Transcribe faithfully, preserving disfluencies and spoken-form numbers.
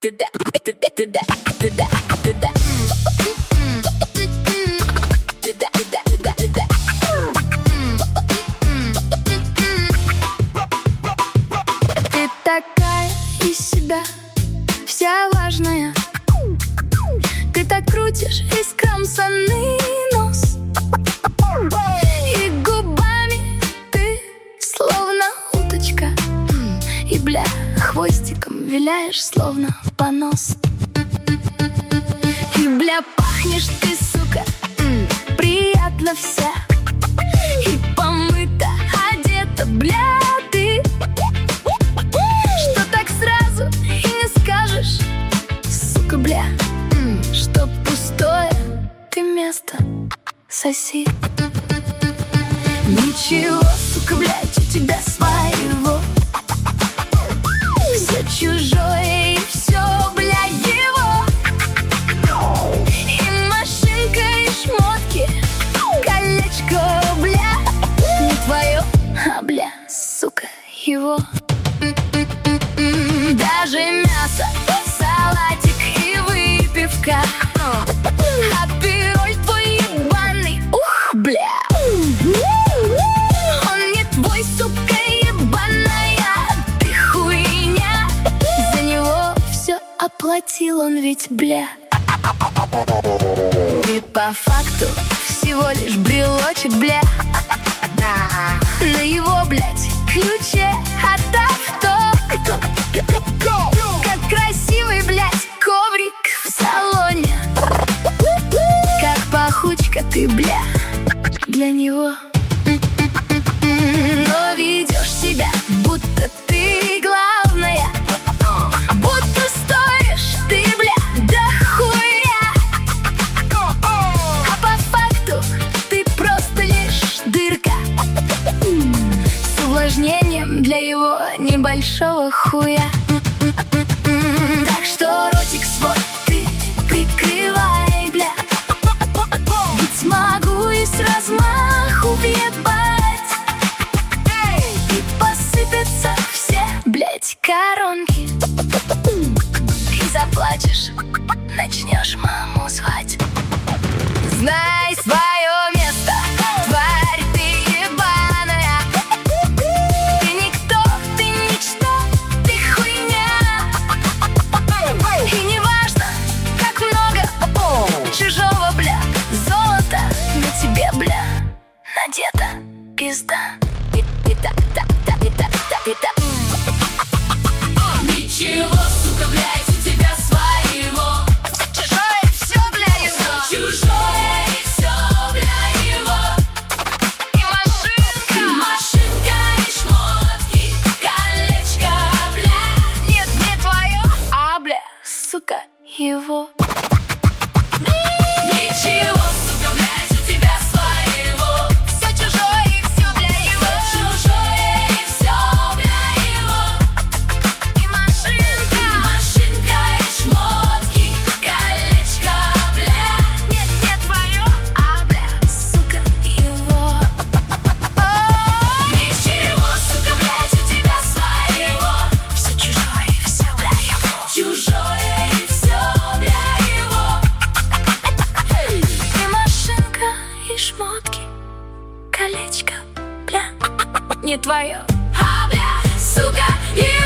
Ты такая из себя, вся важная. Ты так крутишь весь скромсанный нос, и губами ты словно уточка, и, бля, хвостиком виляешь, словно понос. И, бля, пахнешь ты, сука, приятно вся, и помыта, одета, бля, ты, что так сразу и не скажешь, сука, бля, что пустое ты место соси. Ничего, сука, блядь, у тебя своего, все чужое и все, бля, его. И машинка, и шмотки, колечко, бля, не твое, а, бля, сука, его. Даже мясо, салатик и выпивка, апероль твой ебаный, ух, бля. Он не твой, сука, ебаная, ты хуйня. За него все оплатил он ведь, бля. И по факту всего лишь брелочек, бля, на его, блядь, ключе от авто. Как красивый, блядь, коврик в салоне, как пахучка ты, бля, для него. Но ведешь себя, будто ты главная, будто стоишь ты, бля, да хуя. А по факту ты просто лишь дырка с увлажнением для его небольшого хуя. Так что ротик свой ты прикрывай, бля, ведь могу и с размаху въебать, и посыпятся все, блядь, коронки. И заплачешь, начнешь маму звать. Знай свое место, тварь ты ебаная. Ты никто, ты ничто, ты хуйня. И не важно, как много чужого, бля, золота на тебе, бля, надета пизда. И, и так, так, так, и так, так, и так. Ничего, сука, блядь, у тебя своего. Чужое все, бля, его. Чужое и все, бля, его. И машинка, и машинка, и шмотки, колечко, бля. Нет, не твое, а, бля, сука, его. Ничего, сука, блядь, у тебя своего. Все чужое и все, бля, его. Чужое и все, бля, его. И машинка, и машинка, и шмотки, колечко, бля. Нет, не твое, а, бля, сука, его. Ничего, сука, блядь, у тебя своего. Все чужое и все, бля, его. Чужое и все, бля, его. И машинка, и шмотки, колечко, бля, не твое, а, бля, сука, его.